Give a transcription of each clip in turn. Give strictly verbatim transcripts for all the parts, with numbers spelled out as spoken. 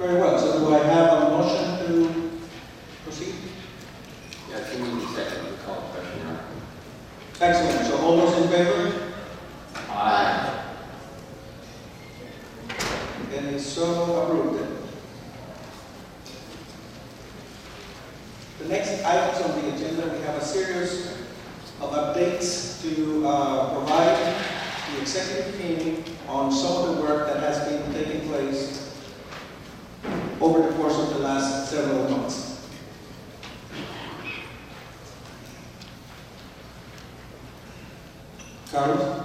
Very well. So do I have a motion to proceed? Yeah, can we second the call question? Excellent. So all those in favor? Aye. And it's so approved then. The next items on the agenda, we have a series of updates to uh, provide the executive team on some of the work that has been taking place over the course of the last several months. Carlos?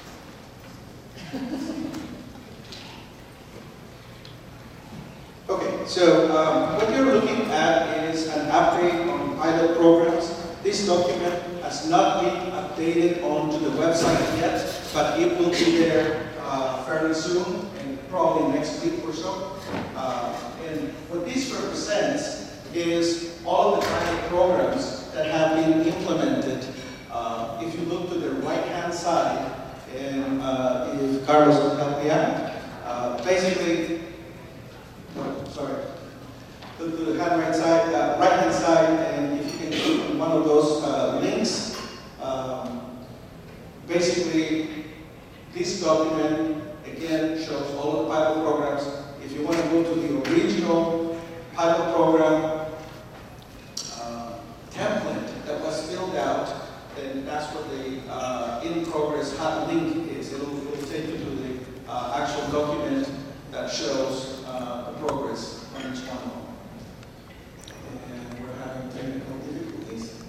Okay, so um, what you're looking at is an update on pilot programs. This document has not been updated onto the website yet, but it will be there uh, fairly soon, and probably next week or so. Uh, and what this represents is all of the pilot programs that have been implemented. Uh, if you look to the right-hand side, and uh, if Carlos will help me out, uh, basically, no, sorry, to, to the hand right side, uh, right-hand side, and if you can click on one of those uh, links, um, basically, this document, again, shows all of the pilot programs. If you want to go to the original pilot program uh, template that was filled out, then that's what the uh, in-progress hot link is. It'll, it'll take you to the uh, actual document that shows uh, the progress on each one of them. And we're having technical difficulties.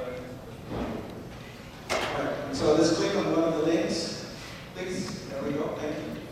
All right, so let's click on one of the links. Please, there we go, thank you.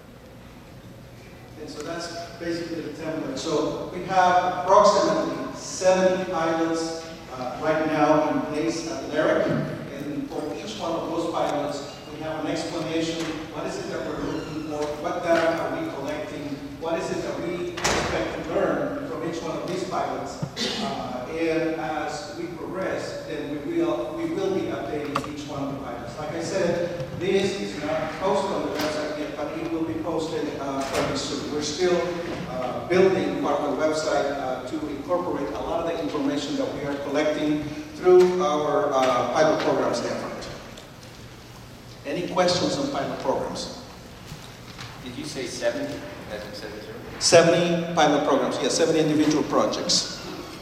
And so that's basically the template. So we have approximately seventy pilots uh, right now in place at Lyric. And for each one of those pilots, we have an explanation. What is it that we're looking for? What data are we collecting? What is it that we expect to learn from each one of these pilots? Uh, and as we progress, then we will, we will be updating each one of the pilots. Like I said, this is not posted on the website yet, but it will be posted uh, fairly soon. We're still uh, building part of the website uh, to incorporate a lot of the information that we are collecting through our uh, pilot programs effort. Any questions on pilot programs? Did you say seventy? As in seven zero? seventy pilot programs, yes, seventy individual projects.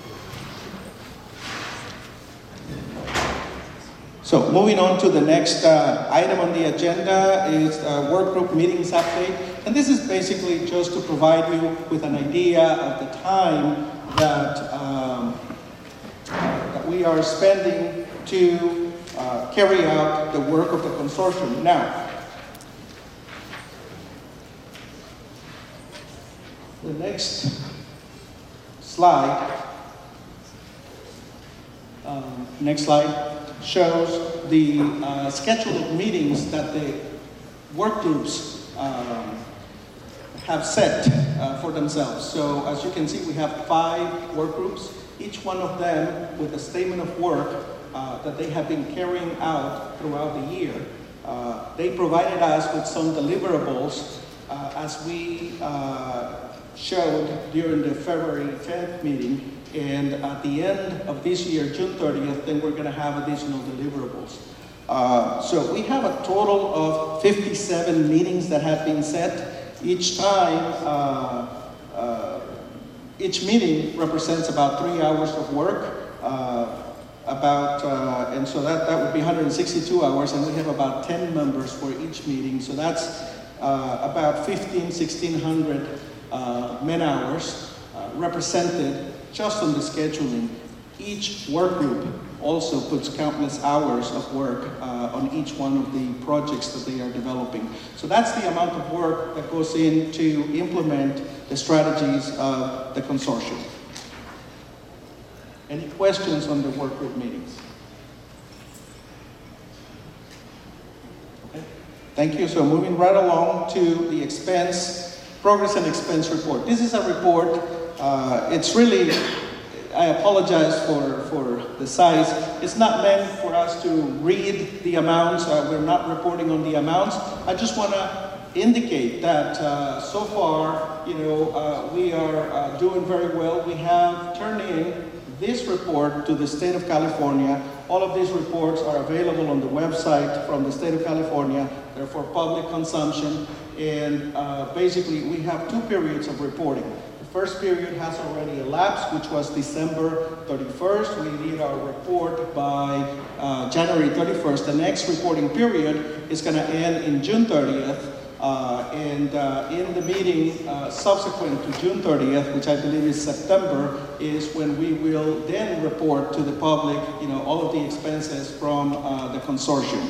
So moving on to the next uh, item on the agenda is uh, work group meetings update. And this is basically just to provide you with an idea of the time that, um, that we are spending to uh, carry out the work of the consortium. Now, the next slide, um, next slide shows the uh, schedule of meetings that the work groups um, have set uh, for themselves. So as you can see, we have five work groups, each one of them with a statement of work uh, that they have been carrying out throughout the year. Uh, they provided us with some deliverables uh, as we uh, showed during the February tenth meeting, and at the end of this year, June thirtieth, then we're going to have additional deliverables. Uh, so we have a total of fifty-seven meetings that have been set. Each time, uh, uh, each meeting represents about three hours of work, uh, about, uh, and so that, that would be one hundred sixty-two hours, and we have about ten members for each meeting. So that's uh, about fifteen, sixteen hundred Uh, man hours uh, represented just on the scheduling. Each work group also puts countless hours of work uh, on each one of the projects that they are developing. So that's the amount of work that goes in to implement the strategies of the consortium. Any questions on the work group meetings? Okay. Thank you. So moving right along to the expense Progress and expense report. This is a report, uh, it's really, I apologize for, for the size. It's not meant for us to read the amounts. Uh, we're not reporting on the amounts. I just want to indicate that uh, so far, you know, uh, we are uh, doing very well. We have turned in this report to the state of California. All of these reports are available on the website from the state of California. They're for public consumption. And uh, basically, we have two periods of reporting. The first period has already elapsed, which was December thirty-first. We did our report by uh, January thirty-first. The next reporting period is going to end in June thirtieth. Uh, and uh, in the meeting uh, subsequent to June thirtieth, which I believe is September, is when we will then report to the public, you know, all of the expenses from uh, the consortium.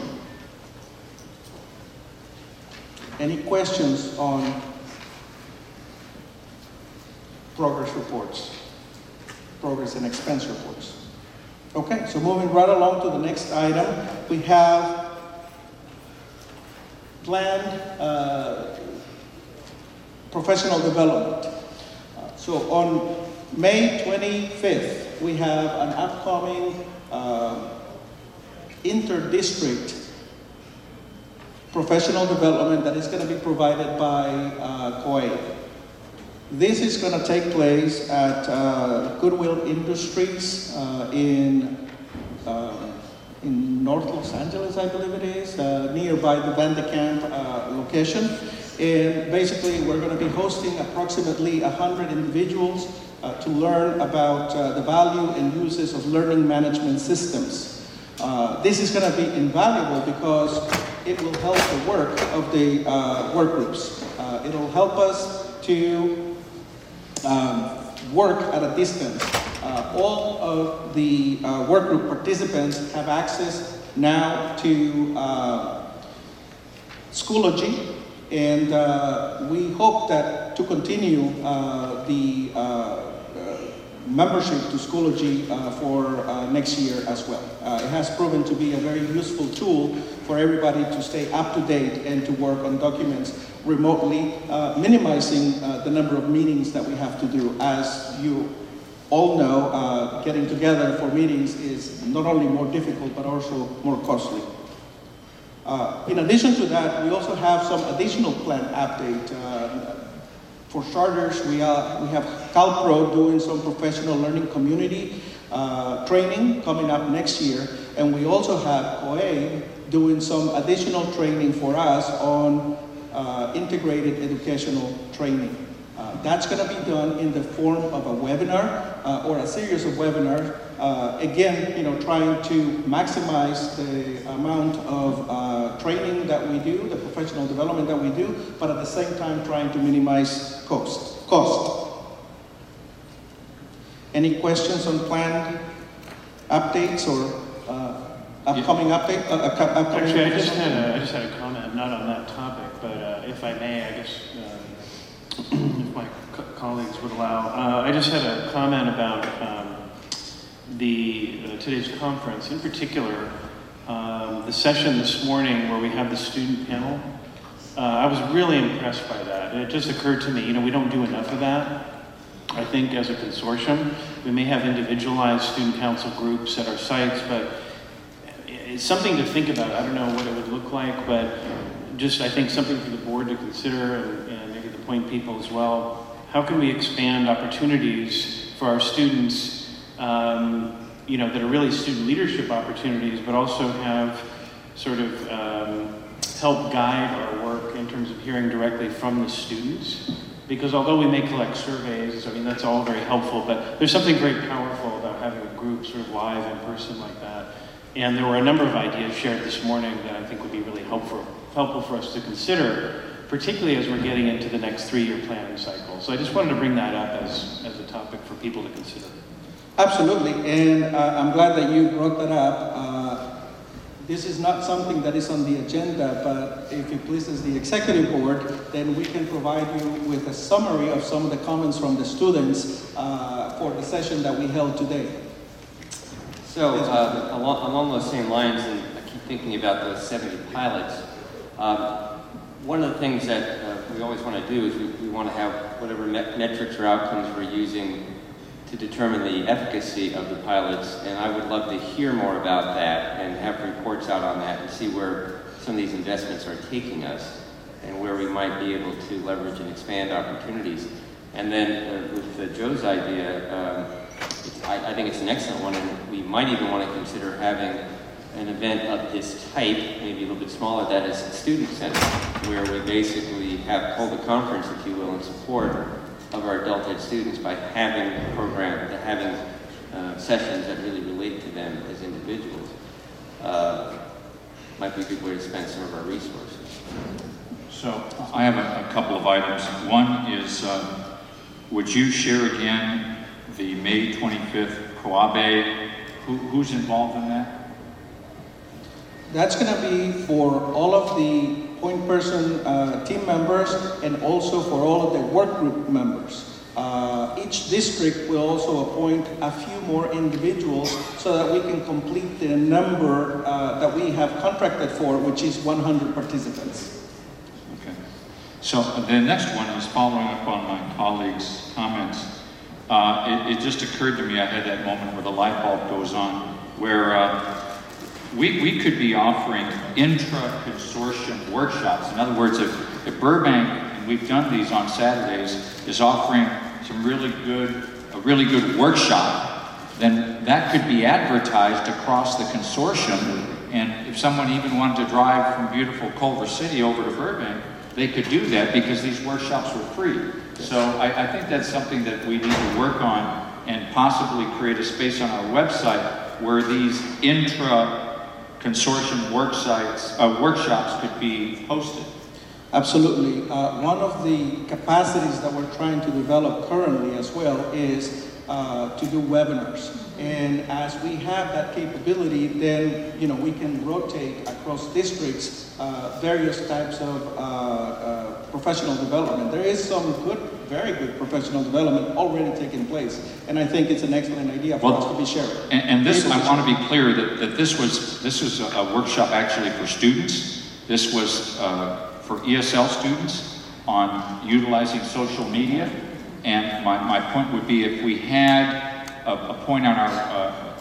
Any questions on progress reports, progress and expense reports? Okay, so moving right along to the next item, we have planned uh, professional development. Uh, so on May twenty-fifth, we have an upcoming uh, inter-district professional development that is going to be provided by uh, C O A. This is going to take place at uh, Goodwill Industries uh, in uh, in North Los Angeles, I believe it is, uh, nearby the Van de Kamp uh, location. And basically, we're going to be hosting approximately one hundred individuals uh, to learn about uh, the value and uses of learning management systems. Uh, this is going to be invaluable because it will help the work of the uh, work groups. Uh, it will help us to um, work at a distance. Uh, all of the uh, work group participants have access now to uh, Schoology, and uh, we hope that to continue uh, the uh, uh, membership to Schoology uh, for uh, next year as well. Uh, it has proven to be a very useful tool for everybody to stay up to date and to work on documents remotely, uh, minimizing uh, the number of meetings that we have to do. As you all know, uh, getting together for meetings is not only more difficult but also more costly. Uh, in addition to that, we also have some additional plan update. Uh, for starters, we, are, we have CalPro doing some professional learning community uh, training coming up next year, and we also have C O A doing some additional training for us on uh, integrated educational training. Uh, that's going to be done in the form of a webinar uh, or a series of webinars. Uh, again, you know, trying to maximize the amount of uh, training that we do, the professional development that we do, but at the same time trying to minimize cost. Cost. Any questions on planned updates or uh, upcoming yeah. update? Uh, upcoming Actually, I just had a, I just had a comment, not on that topic, but uh, if I may, I guess. Uh, if my co colleagues would allow. Uh, I just had a comment about um, the uh, today's conference, in particular, um, the session this morning where we have the student panel. Uh, I was really impressed by that. It just occurred to me, you know, we don't do enough of that. I think as a consortium, we may have individualized student council groups at our sites, but it's something to think about. I don't know what it would look like, but just I think something for the board to consider, and, and maybe the point people as well. How can we expand opportunities for our students, um, you know, that are really student leadership opportunities, but also have sort of um, help guide our work in terms of hearing directly from the students? Because although we may collect surveys, I mean, that's all very helpful, but there's something very powerful about having a group sort of live in person like that. And there were a number of ideas shared this morning that I think would be really helpful, helpful for us to consider, particularly as we're getting into the next three-year planning cycle. So I just wanted to bring that up as, as a topic for people to consider. Absolutely, and uh, I'm glad that you brought that up. Uh, this is not something that is on the agenda, but if it pleases the executive board, then we can provide you with a summary of some of the comments from the students uh, for the session that we held today. So uh, along, along those same lines, and I keep thinking about those seventy pilots, um, one of the things that uh, we always want to do is we, we want to have whatever met metrics or outcomes we're using to determine the efficacy of the pilots, and I would love to hear more about that and have reports out on that and see where some of these investments are taking us. and where we might be able to leverage and expand opportunities. And then uh, with uh, Joe's idea, um, it's, I, I think it's an excellent one, and we might even want to consider having an event of this type, maybe a little bit smaller, that is a student center, where we basically have hold a conference, if you will, in support of our adult ed students by having a program, having uh, sessions that really relate to them as individuals. Uh, might be a good way to spend some of our resources. So I have a, a couple of items. One is, um, would you share again the May twenty-fifth COABE? Who, who's involved in that? That's going to be for all of the point person uh, team members and also for all of the work group members. Uh, each district will also appoint a few more individuals so that we can complete the number uh, that we have contracted for, which is one hundred participants. Okay. So the next one is following up on my colleague's comments. Uh, it, it just occurred to me, I had that moment where the light bulb goes on, where uh, We, we could be offering intra-consortium workshops. In other words, if, if Burbank, and we've done these on Saturdays, is offering some really good, a really good workshop, then that could be advertised across the consortium. And if someone even wanted to drive from beautiful Culver City over to Burbank, they could do that because these workshops were free. So I, I think that's something that we need to work on and possibly create a space on our website where these intra consortium work sites, uh, workshops could be hosted. Absolutely. Uh, one of the capacities that we're trying to develop currently as well is uh, to do webinars. And as we have that capability, then you know we can rotate across districts uh, various types of uh, uh, professional development. There is some good, very good professional development already taking place, and I think it's an excellent idea for well, us to be sharing. And, and this, I want to be clear that, that this was this was a, a workshop actually for students. This was uh, for E S L students on utilizing social media. And my, my point would be if we had a, a point on our, uh,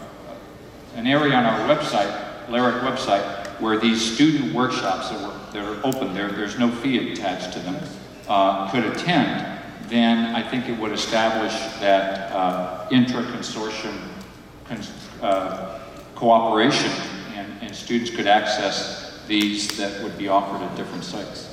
an area on our website, LARIC website, where these student workshops that, were, that are open, there, there's no fee attached to them, uh, could attend, then I think it would establish that uh, intra-consortium cons uh, cooperation, and, and students could access these that would be offered at different sites.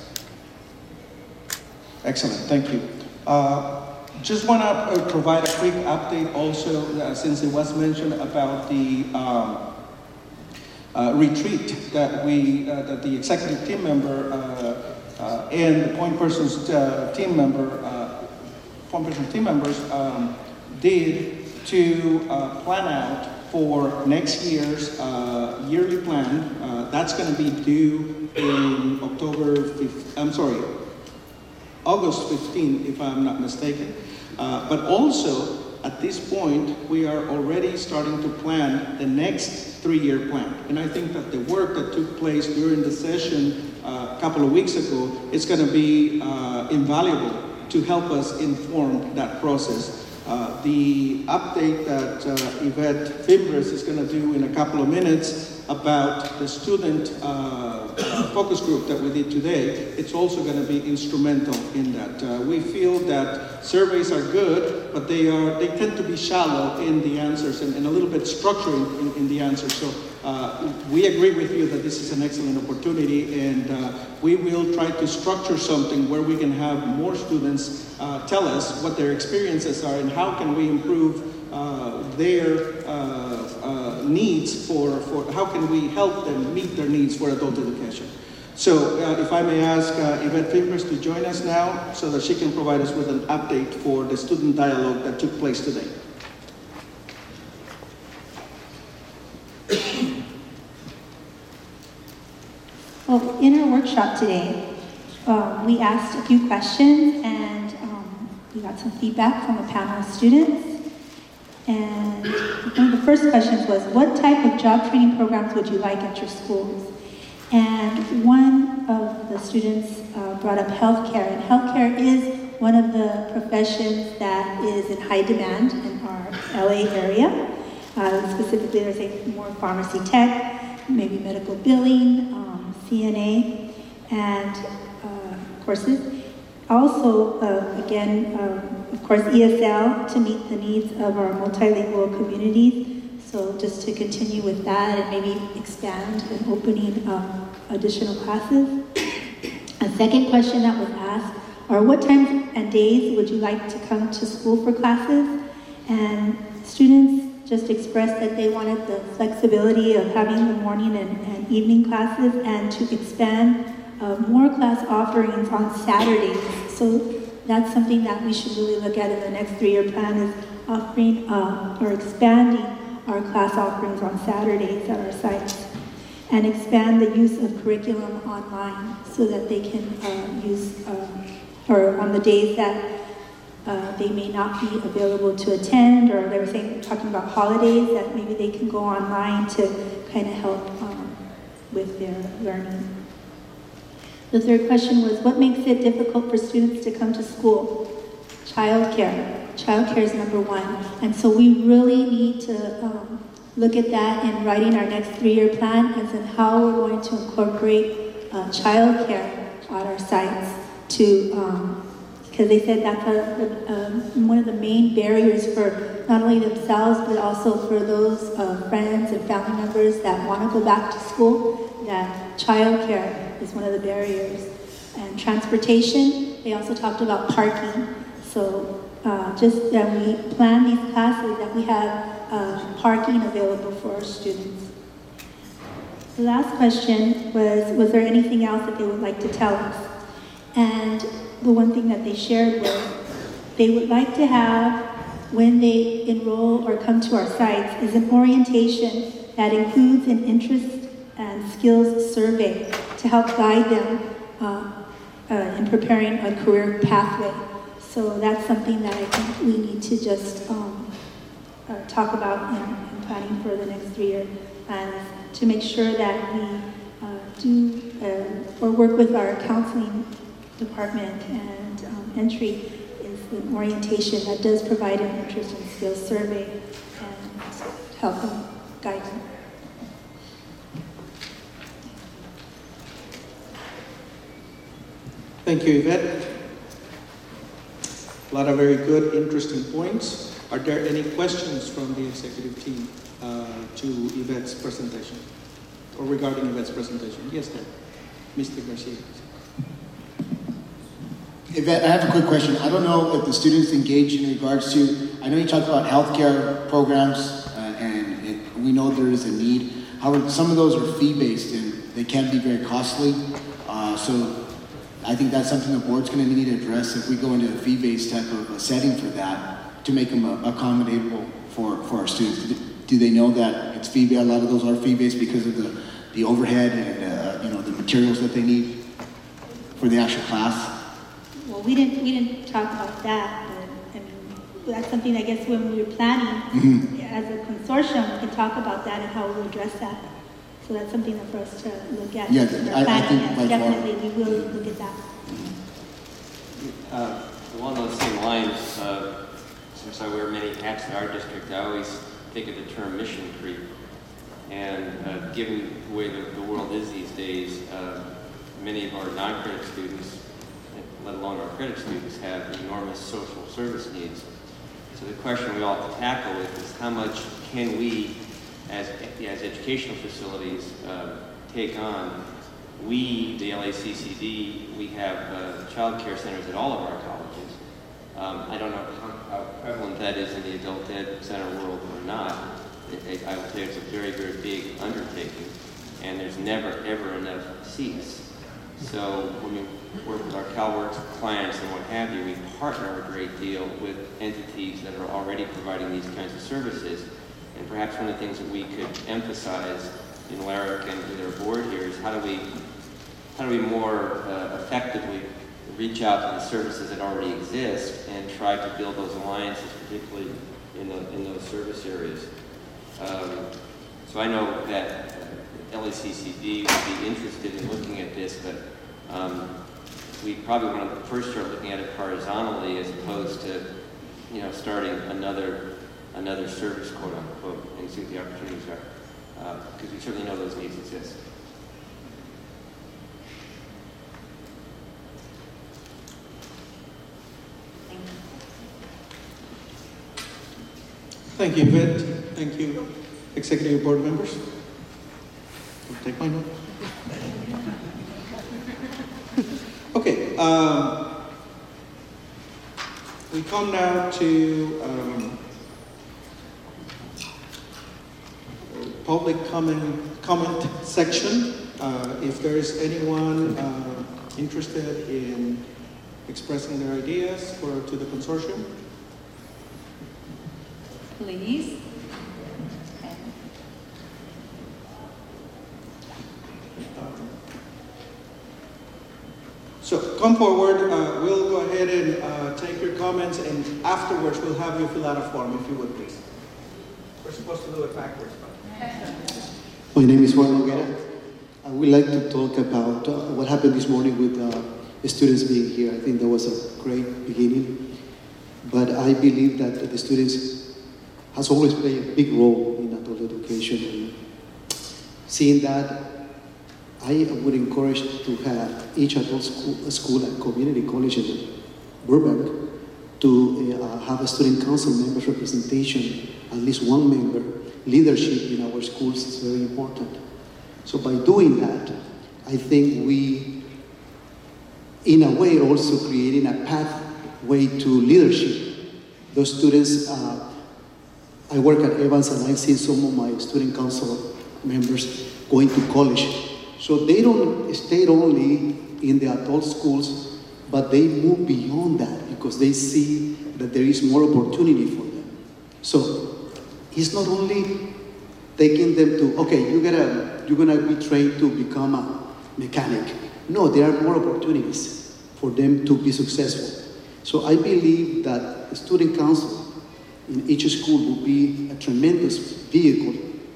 Excellent, thank you. Uh, just want to uh, provide a quick update also, uh, since it was mentioned about the um, uh, retreat that we, uh, that the executive team member uh, uh, and the point person's uh, team member, uh, point person team members um, did to uh, plan out for next year's uh, yearly plan. Uh, that's going to be due in October fifth, I'm sorry, August fifteenth, if I'm not mistaken. Uh, but also, at this point, we are already starting to plan the next three-year plan. And I think that the work that took place during the session uh, a couple of weeks ago is going to be uh, invaluable to help us inform that process. Uh, the update that uh, Yvette Fimbres is going to do in a couple of minutes about the student uh, focus group that we did today, it's also going to be instrumental in that. Uh, we feel that surveys are good, but they are they tend to be shallow in the answers and, and a little bit structured in, in the answers. So uh, we agree with you that this is an excellent opportunity, and uh, we will try to structure something where we can have more students uh, tell us what their experiences are and how can we improve uh, their uh, uh, needs for, for, how can we help them meet their needs for adult education. So uh, if I may ask uh, Yvette Fimbres to join us now so that she can provide us with an update for the student dialogue that took place today. Well, in our workshop today, um, we asked a few questions and um, we got some feedback from a panel of students. And one of the first questions was, what type of job training programs would you like at your schools? And one of the students uh, brought up healthcare, and healthcare is one of the professions that is in high demand in our L A area. Uh, specifically, there's a more pharmacy tech, maybe medical billing, um, C N A, and uh, courses. Also, uh, again, um, of course, E S L to meet the needs of our multilingual communities. So just to continue with that and maybe expand and opening um, additional classes. A second question that was asked are what times and days would you like to come to school for classes? And students just expressed that they wanted the flexibility of having the morning and, and evening classes and to expand uh, more class offerings on Saturdays. So that's something that we should really look at in the next three-year plan is offering uh, or expanding our class offerings on Saturdays at our sites and expand the use of curriculum online so that they can uh, use, uh, or on the days that uh, they may not be available to attend, or they were saying, talking about holidays, that maybe they can go online to kind of help um, with their learning. The third question was, what makes it difficult for students to come to school? Childcare. Childcare is number one. And so we really need to um, look at that in writing our next three-year plan as in how we're going to incorporate uh, childcare at our sites to, um, because they said that's a, a, um, one of the main barriers for not only themselves, but also for those uh, friends and family members that want to go back to school, that childcare is one of the barriers. And transportation, they also talked about parking. So uh, just that we plan these classes, that we have uh, parking available for our students. The last question was, was there anything else that they would like to tell us? And the one thing that they shared was, they would like to have, when they enroll or come to our sites, is an orientation that includes an interest and skills survey to help guide them uh, uh, in preparing a career pathway. So that's something that I think we need to just um, uh, talk about in, in planning for the next three-year plans to make sure that we uh, do uh, or work with our counseling department and um, entry is an orientation that does provide an interest and skills survey and help them guide them. Thank you, Yvette. A lot of very good, interesting points. Are there any questions from the executive team uh, to Yvette's presentation or regarding Yvette's presentation? Yes, sir. Mister Garcia. Yvette, I have a quick question. I don't know if the students engage in regards to, I know you talked about healthcare programs uh, and it, we know there is a need. However, some of those are fee-based and they can be very costly. Uh, so I think that's something the board's going to need to address if we go into a fee-based type of a setting for that to make them uh, accommodatable for, for our students. Do, do they know that it's fee-based? A lot of those are fee-based because of the, the overhead and uh, you know, the materials that they need for the actual class. Well, we didn't we didn't talk about that, but I mean that's something I guess when we were planning mm-hmm. as a consortium, we can talk about that and how we'll address that. So that's something for us to look at. Yeah, I, I think yes, by definitely far. we will look at that. Uh, along those same lines, uh, since I wear many hats in our district, I always think of the term mission creep. And uh, given the way the, the world is these days, uh, many of our non-credit students, let alone our credit students, have enormous social service needs. So the question we all have to tackle with is how much can we, as, as educational facilities, uh, take on? We, the L A C C D, we have uh, child care centers at all of our colleges. Um, I don't know how, how prevalent that is in the adult ed center world or not. It, it, I would say it's a very, very big undertaking, and there's never, ever enough seats. So when we work with our CalWorks clients and what have you, we partner a great deal with entities that are already providing these kinds of services. And perhaps one of the things that we could emphasize in LARIC and with our board here is how do we, how do we more uh, effectively reach out to the services that already exist and try to build those alliances, particularly in, the, in those service areas. Um, so I know that L A C C D would be interested in looking at this, but um, we probably want to first start looking at it horizontally as opposed to, you know, starting another another service, quote unquote, and see what the opportunities are, because uh, we certainly know those needs exist. Thank you, Yvette. Thank you, executive board members. I'll take my note. Okay, um, we come now to um, public comment, comment section. Uh, if there is anyone uh, interested in expressing their ideas for, to the consortium. Please. Um, So come forward, uh, we'll go ahead and uh, take your comments, and afterwards we'll have you fill out a form, if you would please. We're supposed to do it backwards. My name is Juan Noguera. I would like to talk about uh, what happened this morning with uh, the students being here. I think that was a great beginning, but I believe that the students has always played a big role in adult education. And seeing that, I would encourage to have each adult school, school and community college in Burbank to uh, have a student council members representation, at least one member. Leadership in our schools is very important. So by doing that, I think we, in a way, also creating a pathway to leadership. Those students, uh, I work at Evans and I've seen some of my student council members going to college. So they don't stay only in the adult schools, but they move beyond that because they see that there is more opportunity for them. So it's not only taking them to, okay, you gotta, you're gonna be trained to become a mechanic. No, there are more opportunities for them to be successful. So I believe that the student council in each school will be a tremendous vehicle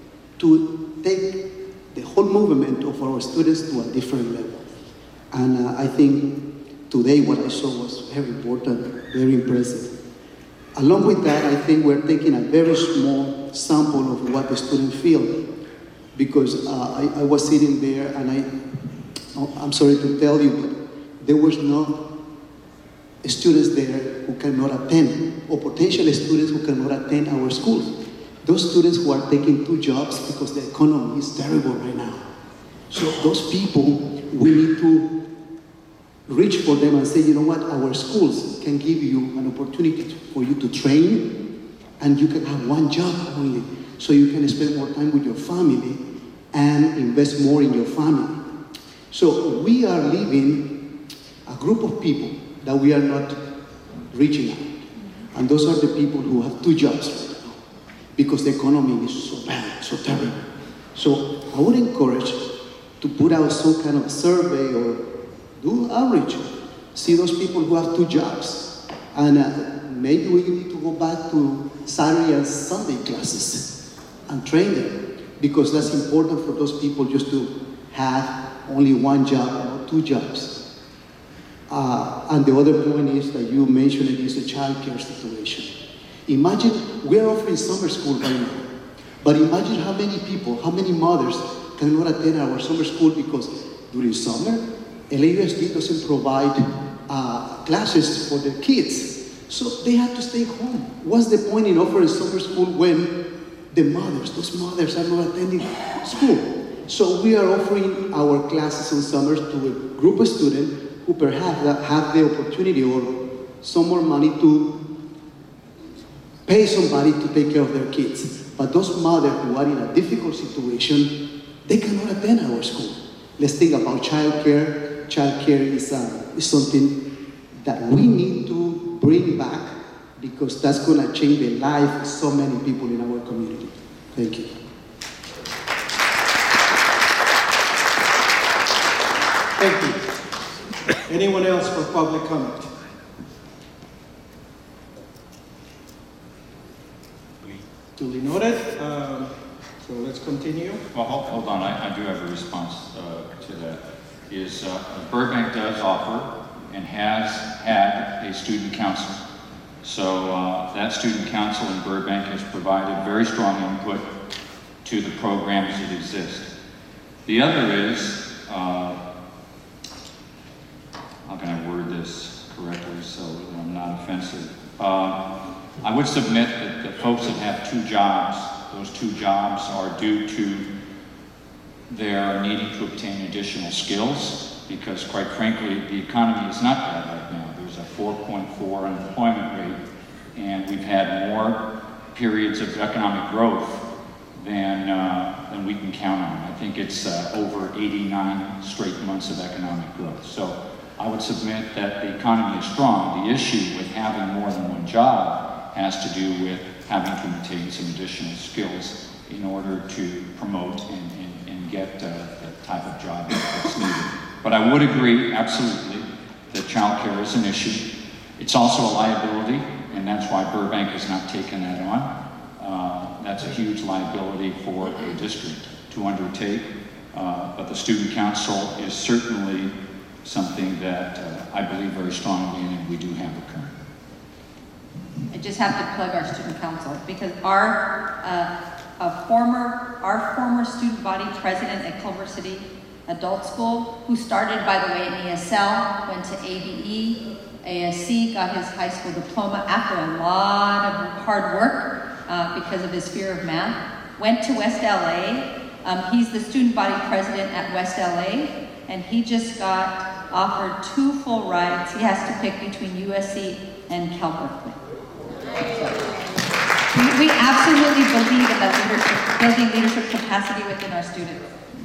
to take the whole movement of our students to a different level. And uh, I think today what I saw was very important, very impressive. Along with that, I think we're taking a very small sample of what the students feel, because uh, I, I was sitting there and I, I'm sorry to tell you, but there was no students there who cannot attend, or potential students who cannot attend our schools. Those students who are taking two jobs because the economy is terrible right now. So those people, we need to reach for them and say, you know what, our schools can give you an opportunity for you to train, and you can have one job only, so you can spend more time with your family and invest more in your family. So we are leaving a group of people that we are not reaching out. And those are the people who have two jobs, because the economy is so bad, so terrible. So I would encourage to put out some kind of survey or do outreach. See those people who have two jobs. And uh, maybe we need to go back to Saturday and Sunday classes and train them, because that's important for those people just to have only one job or two jobs. Uh, and the other point is that you mentioned it is the child care situation. Imagine, we're offering summer school right now, but imagine how many people, how many mothers cannot attend our summer school because during summer, L A U S D doesn't provide uh, classes for their kids. So they have to stay home. What's the point in offering summer school when the mothers, those mothers are not attending school? So we are offering our classes on summers to a group of students who perhaps have the opportunity or some more money to pay somebody to take care of their kids. But those mothers who are in a difficult situation, they cannot attend our school. Let's think about childcare. Childcare is, uh, is something that we need to bring back, because that's going to change the life of so many people in our community. Thank you. Thank you. Anyone else for public comment? Duly noted. Um, so let's continue. Well, hold, hold on, I, I do have a response uh, to that. Is uh, Burbank does offer and has had a student council. So uh, that student council in Burbank has provided very strong input to the programs that exist. The other is, uh, how can I word this correctly so that I'm not offensive? Uh, I would submit that the folks that have two jobs, those two jobs are due to their needing to obtain additional skills, because quite frankly, the economy is not bad right now. There's a four point four unemployment rate, and we've had more periods of economic growth than, uh, than we can count on. I think it's uh, over eighty-nine straight months of economic growth. So I would submit that the economy is strong. The issue with having more than one job has to do with having to obtain some additional skills in order to promote and, and, and get uh, the type of job that's needed. But I would agree, absolutely, that childcare is an issue. It's also a liability, and that's why Burbank has not taken that on. Uh, that's a huge liability for a district to undertake, uh, but the student council is certainly something that uh, I believe very strongly in, and we do have occurring. I just have to plug our student council, because our uh, a former our former student body president at Culver City Adult School, who started, by the way, in E S L, went to A B E, A S C, got his high school diploma after a lot of hard work uh, because of his fear of math, went to West L A. Um, he's the student body president at West L A, and he just got offered two full rides. He has to pick between U S C and Cal Berkeley. We, we absolutely believe in that leadership, building leadership capacity within our students.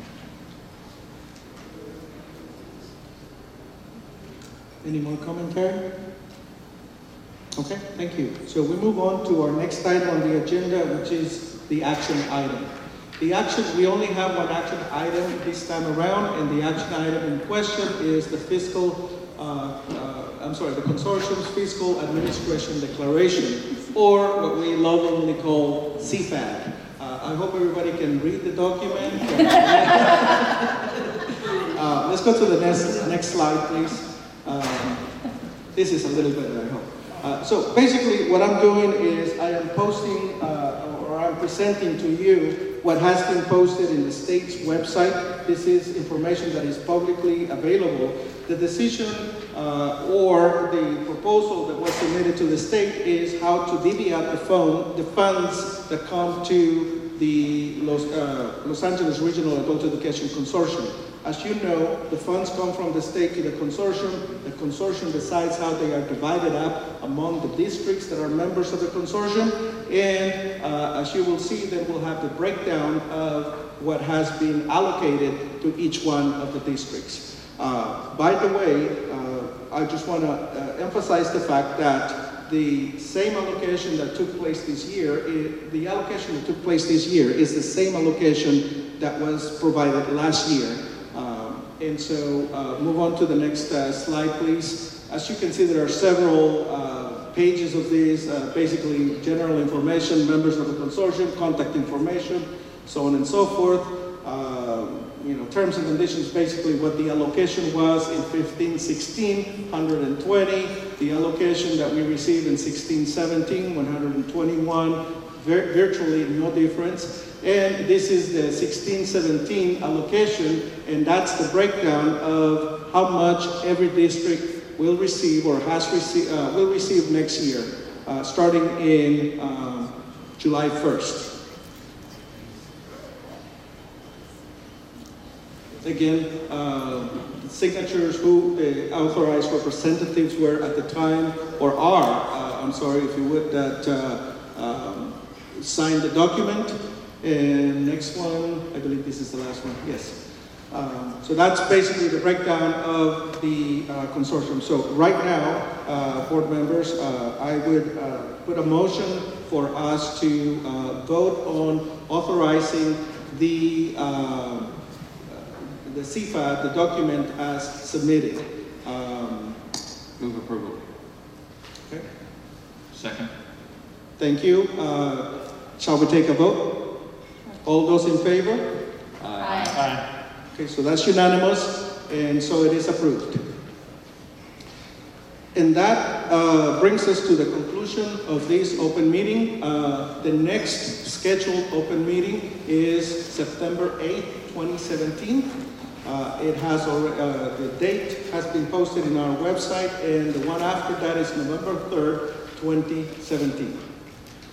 Any more commentary? Okay, thank you. So we move on to our next item on the agenda, which is the action item. The action, we only have one action item this time around, and the action item in question is the fiscal, uh, uh, I'm sorry, the consortium's fiscal administration declaration, or what we lovingly call C FAD. Uh, I hope everybody can read the document. uh, let's go to the next, next slide, please. Um, this is a little better, I hope. Uh, so basically what I'm doing is I am posting, uh, or I'm presenting to you what has been posted in the state's website. This is information that is publicly available. The decision uh, or the proposal that was submitted to the state is how to divvy out the, phone, the funds that come to the Los, uh, Los Angeles Regional Adult Education Consortium. As you know, the funds come from the state to the consortium. The consortium decides how they are divided up among the districts that are members of the consortium. And uh, as you will see, then we'll have the breakdown of what has been allocated to each one of the districts. Uh, by the way, uh, I just want to uh, emphasize the fact that the same allocation that took place this year, is, the allocation that took place this year is the same allocation that was provided last year. Um, and so uh, move on to the next uh, slide, please. As you can see, there are several uh, pages of these, uh, basically general information, members of the consortium, contact information, so on and so forth. Uh, you know, terms and conditions, basically what the allocation was in fifteen sixteen, one hundred twenty. The allocation that we received in sixteen seventeen, one hundred twenty-one, vir virtually no difference. And this is the sixteen seventeen allocation, and that's the breakdown of how much every district will receive or has received, uh, will receive next year, uh, starting in um, July first. Again, uh, signatures, who the authorized representatives were at the time, or are, uh, I'm sorry if you would, that uh, um, signed the document. And next one, I believe this is the last one, yes. Um, so that's basically the breakdown of the uh, consortium. So right now, uh, board members, uh, I would uh, put a motion for us to uh, vote on authorizing the uh, the C FAD, the document as submitted. Um, Move approval. okay. Second. Thank you. Uh, shall we take a vote? All those in favor? Aye. Aye. Okay, so that's unanimous, and so it is approved. And that uh, brings us to the conclusion of this open meeting. Uh, the next scheduled open meeting is September eighth, twenty seventeen. Uh, it has already, uh, the date has been posted in our website, and the one after that is November third, twenty seventeen.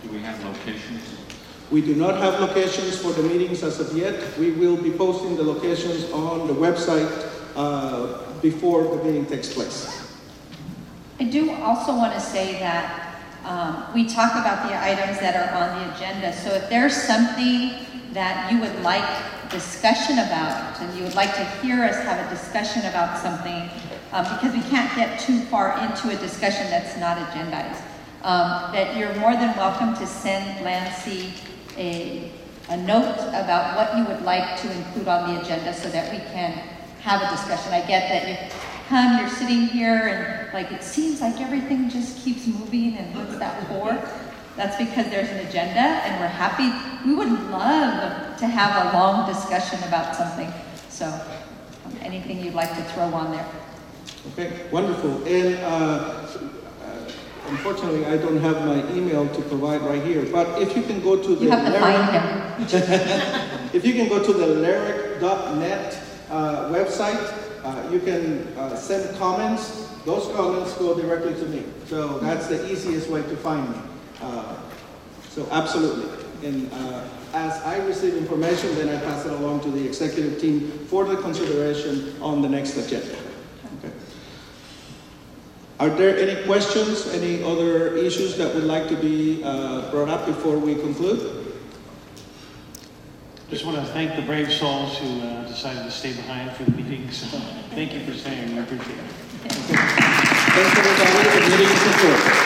Do we have locations? We do not have locations for the meetings as of yet. We will be posting the locations on the website uh, before the meeting takes place. I do also want to say that um, we talk about the items that are on the agenda. So if there's something that you would like discussion about, and you would like to hear us have a discussion about something, um, because we can't get too far into a discussion that's not agendized, um, that you're more than welcome to send Lancy a, a note about what you would like to include on the agenda so that we can have a discussion. I get that you come, you're sitting here, and like it seems like everything just keeps moving, and what's that for? That's because there's an agenda, and we're happy. We would love to have a long discussion about something. So, um, anything you'd like to throw on there. Okay, wonderful. And uh, uh, unfortunately, I don't have my email to provide right here. But if you can go to the You have to find Lyric, him. if you can go to the lyric dot net uh, website, uh, you can uh, send comments. Those comments go directly to me. So that's the easiest way to find me. Uh, so absolutely. And uh, as I receive information, then I pass it along to the executive team for the consideration on the next agenda. Okay. Are there any questions, any other issues that would like to be uh, brought up before we conclude? Just want to thank the brave souls who uh, decided to stay behind for the meeting. So thank you for staying. We appreciate it. Okay. Thanks everybody. The meeting is adjourned.